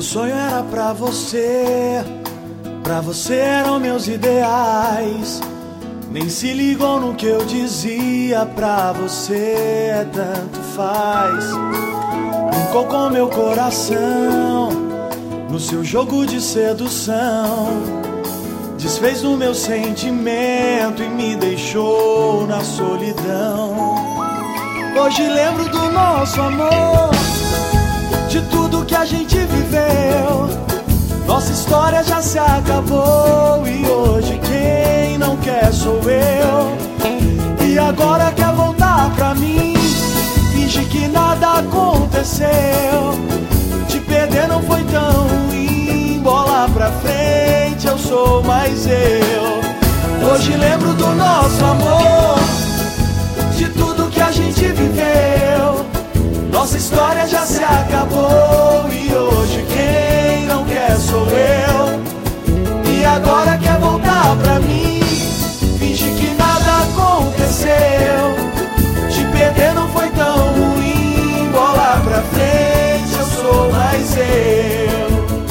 sonho era pra você eram meus ideais. Nem se ligou no que eu dizia, pra você tanto faz. Brincou com meu coração no seu jogo de sedução, desfez do meu sentimento e me deixou na solidão. Hoje lembro do nosso amor, de tudo que a gente viveu. Nossa história já se acabou e hoje quem não quer sou eu. E agora quer voltar pra mim, finge que nada aconteceu. Te perder não foi tão ruim, bola pra frente, eu sou mais eu. Hoje lembro do nosso amor, de tudo que a gente viveu. Nossa história já se acabou e hoje quem não quer sou eu. E agora quer voltar pra mim, finge que nada aconteceu. Te perder não foi tão ruim, bola pra frente, eu sou mais eu.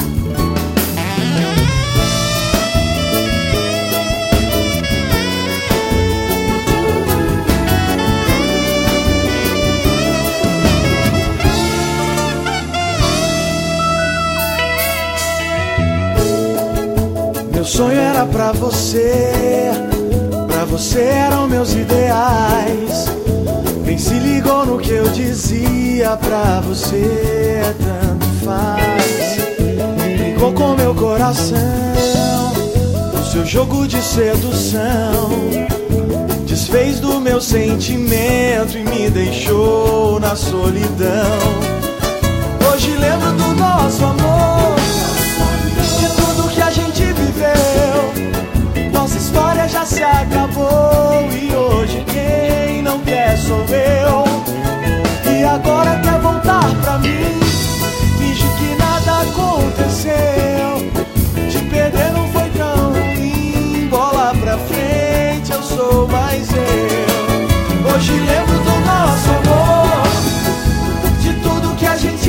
Meu sonho era pra você eram meus ideais. Nem se ligou no que eu dizia, pra você tanto faz. Brincou com meu coração no seu jogo de sedução, desfez do meu sentimento e me deixou na solidão. Hoje lembro do nosso amor, de tudo que a gente viveu. Nossa história já se acabou e hoje quem não quer sou eu. E agora quer voltar pra mim, finge que nada aconteceu. Te perder não foi tão ruim, bola pra frente, eu sou mais eu. Hoje lembro do nosso amor, de tudo que a gente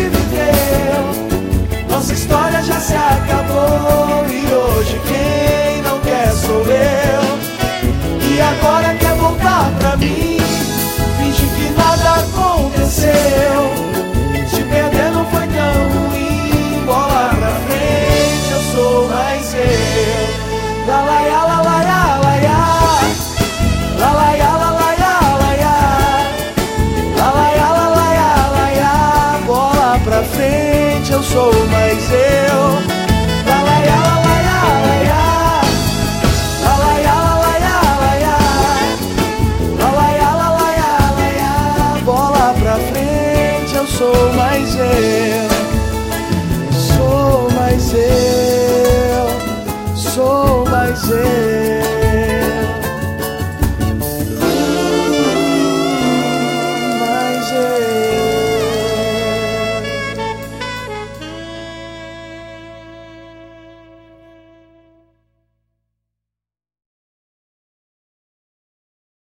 viveu. Nossa história já se acabou e hoje quem não quer sou eu. E agora quer voltar pra mim, finge que nada aconteceu. Te perder não foi tão ruim, bola pra frente, eu sou mais eu. La la ya, la la ya, la ya. La la ya, la la ya, la ya. La la ya, la la ya, la ya. Bola pra frente, eu sou mais eu. La la ya, la la ya, la ya. La la ya, la la ya, la ya. La la ya, la la ya, la ya. Bola pra frente, eu sou mais eu. Sou mais eu. Sou mais eu.